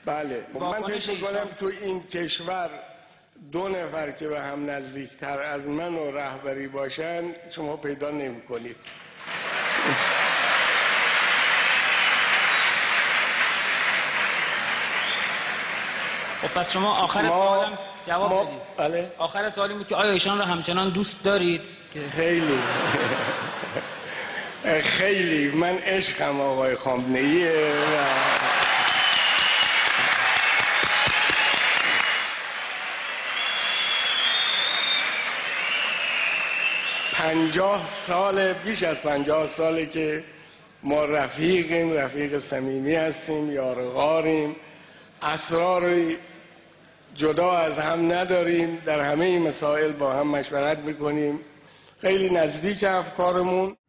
بله من فکر میکنم تو این کشور 2 نفر که به هم نزدیکتر از من و رهبری باشن شما پیدا نمی کنید. خب پس شما آخر سوالم جواب بدید. بله. آخر سوالی بود که آیا ایشان را همچنان دوست دارید؟ خیلی خیلی من عشقم آقای خامنه‌ایه. 50 سال، بیش از 50 ساله که ما رفیقیم، رفیق صمیمی هستیم، یار غاریم، اسراری جدا از هم نداریم، در همه مسائل با هم مشورت میکنیم، خیلی نزدیک افکارمون.